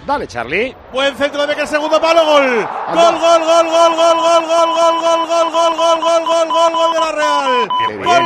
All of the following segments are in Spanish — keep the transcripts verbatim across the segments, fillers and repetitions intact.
Dale, Charlie. Buen centro de Becker, segundo palo, gol. Gol, gol, gol, gol, gol, gol, gol, gol, gol, gol, gol, gol, gol, gol, gol, gol, gol de la Real. Gol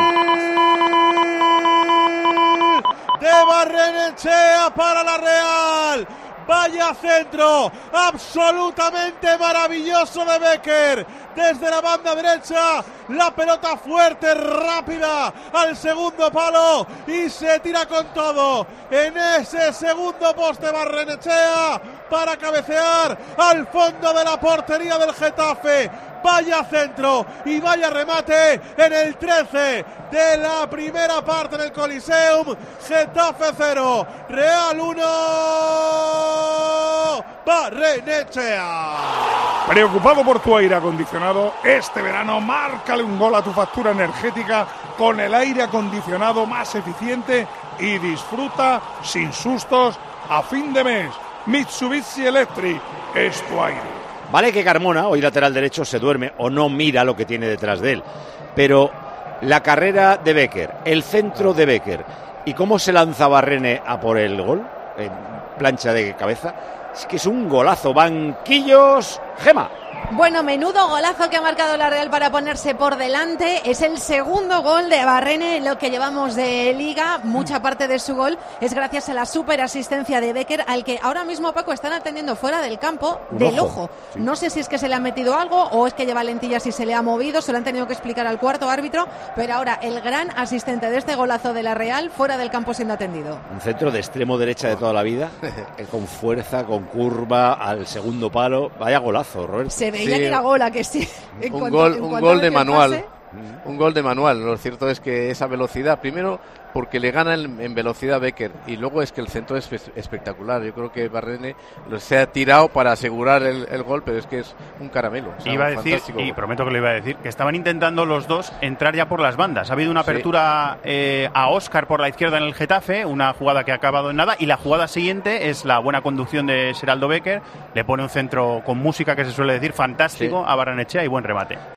de Barrenechea para la Real. Vaya centro absolutamente maravilloso de Becker. Desde la banda derecha, la pelota fuerte, rápida, al segundo palo y se tira con todo en ese segundo poste Barrenechea para cabecear al fondo de la portería del Getafe. Vaya centro y vaya remate en el trece de la primera parte en el Coliseum. Getafe cero, Real uno, Barrenechea. Preocupado por tu aire acondicionado, este verano márcale un gol a tu factura energética con el aire acondicionado más eficiente y disfruta sin sustos a fin de mes. Mitsubishi Electric es tu aire. Vale que Carmona, hoy lateral derecho, se duerme o no mira lo que tiene detrás de él, pero la carrera de Becker, el centro de Becker y cómo se lanza Barrene a por el gol, en plancha de cabeza, es que es un golazo. Banquillos, Gema. Bueno, menudo golazo que ha marcado la Real para ponerse por delante. Es el segundo gol de Barrene en lo que llevamos de Liga. Mucha parte de su gol es gracias a la super asistencia de Becker, al que ahora mismo, Paco, están atendiendo fuera del campo Un del ojo. ojo. Sí. No sé si es que se le ha metido algo o es que lleva lentillas y se le ha movido. Se lo han tenido que explicar al cuarto árbitro. Pero ahora el gran asistente de este golazo de la Real fuera del campo siendo atendido. Un centro de extremo derecha de toda la vida, eh, con fuerza, con curva, al segundo palo. Vaya golazo, Roberto. Se veía Sí, que era gol, ¿a que sí? En un cuanto- gol, en un cuanto gol a de ver el manual. pase. Un gol de manual. Lo cierto es que esa velocidad, primero porque le gana en, en velocidad Becker y luego es que el centro es espe- espectacular. Yo creo que Barrene lo se ha tirado para asegurar el, el gol, pero es que es un caramelo. O sea, Iba a un decir, fantástico y gol. prometo que lo iba a decir, que estaban intentando los dos entrar ya por las bandas. Ha habido una Sí. apertura eh, a Óscar por la izquierda en el Getafe, una jugada que ha acabado en nada, y la jugada siguiente es la buena conducción de Seraldo Becker. Le pone un centro con música, que se suele decir, fantástico, Sí. a Barrenechea y buen remate.